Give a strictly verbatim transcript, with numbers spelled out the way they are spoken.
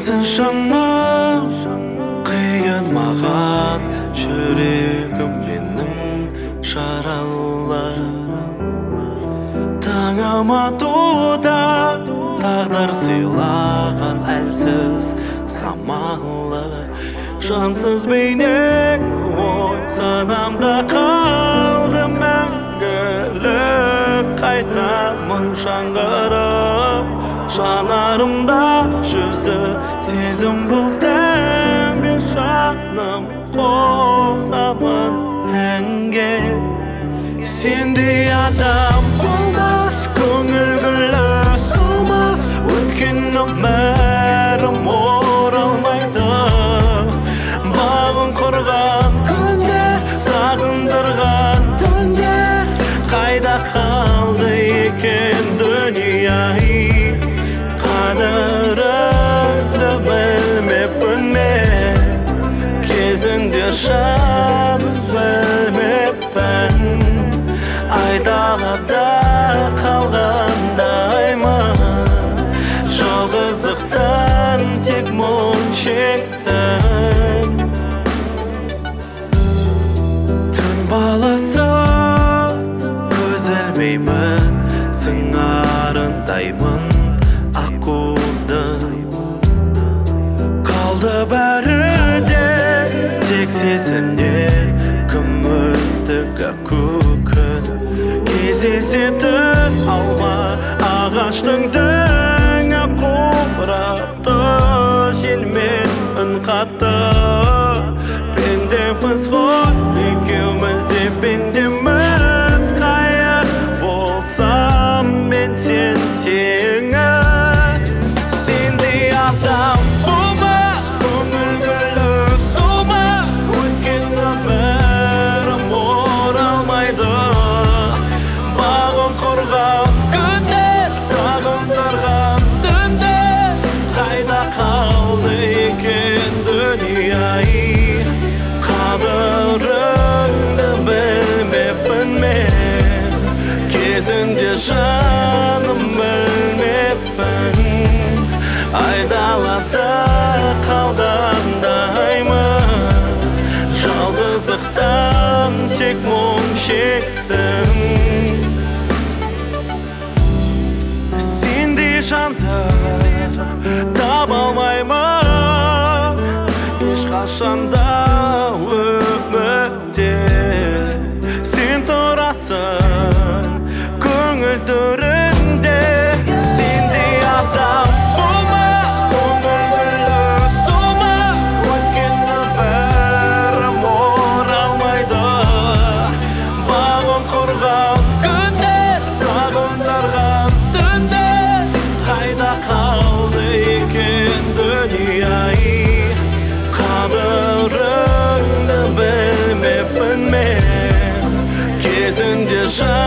Сенсіз жаным қиын маған, жүрегім менің жаралы. Таңыма туды тағдыр сыйлаған әлсіз самалы. Жансыз бейнең ой санамда қалды мәңгілік. Қайтамын жаңғырып жанарымда жүзді сезім бұлтым. Бер жаным қосамын әнге. Сендей адам болмас, көңіл гүлі солмас. Өткен өмірім оралмайды. Бағым құрған күндер, сағындырған түндер, қайда қалды екен дүние-ай. Қадіріңді білмеппін мен, кезінде жаным білмеппін. Айдалада қалғандаймын, жалғыздықтан тек мұң шектім. Түн баласы көз ілмеймін, сыңарындаймын аққудың. Қалды бәрі де тек сезінер күмілдік көкін. Кездесетін алма ағаштың дөңі қурапты, желмен үн қатты. Пендеміз ғой екеуміз де пендеміз, қайыр болсам мен сен теңіз. Сендей адам болмас, көңіл гүлі солмас. Өткен өмірім оралмайды. Бағым құрған күндер, сағындырған түндер, қайда қалды екен дүние-ай. Қадіріңді білмеппін мен, кезінде жаным білмеппін. Айдалада қалғандаймын, жалғыздықтан тек мұң шектім. Сендей жанды таба алмаймын ешқашанда өмірде. Сен тұрасың көңіл төрінде. Сендей адам болмас, көңіл гүлі солмас. Өткен өмірім оралмайды. Бағым құрған күндер, сағындырған түндер, қайда қалды екен дүние-ай. Қадіріңді білмеппін мен, кезінде